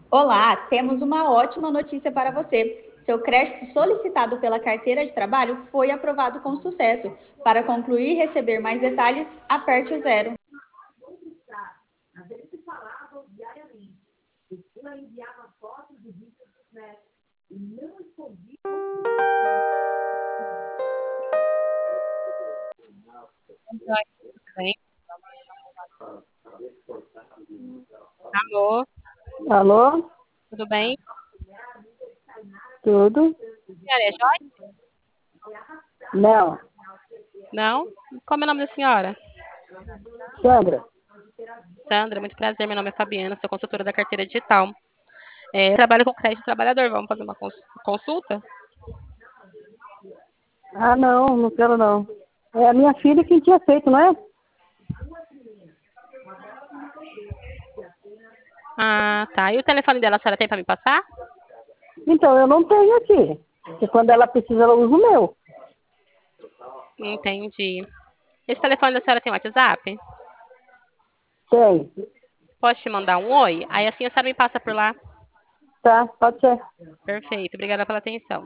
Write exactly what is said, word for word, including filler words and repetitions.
Olá, temos uma ótima notícia para você. Seu crédito solicitado pela carteira de trabalho foi aprovado com sucesso. Para concluir e receber mais detalhes, aperte o zero. Oi, tudo bem? Alô, Alô? tudo bem? Tudo? Senhora, é Joyce? Não. Não? Como é o nome da senhora? Sandra? Sandra, muito prazer. Meu nome é Fabiana, sou consultora da carteira digital. É, eu trabalho com crédito trabalhador. Vamos fazer uma cons- consulta? Ah, não, não quero não. É a minha filha que tinha feito, não é? Ah, tá. E o telefone dela, a senhora tem para me passar? Então, eu não tenho aqui. Porque quando ela precisa, ela usa o meu. Entendi. Esse telefone da senhora tem WhatsApp? Tem. Posso te mandar um oi? Aí assim a senhora me passa por lá. Tá, pode ser. Perfeito. Obrigada pela atenção.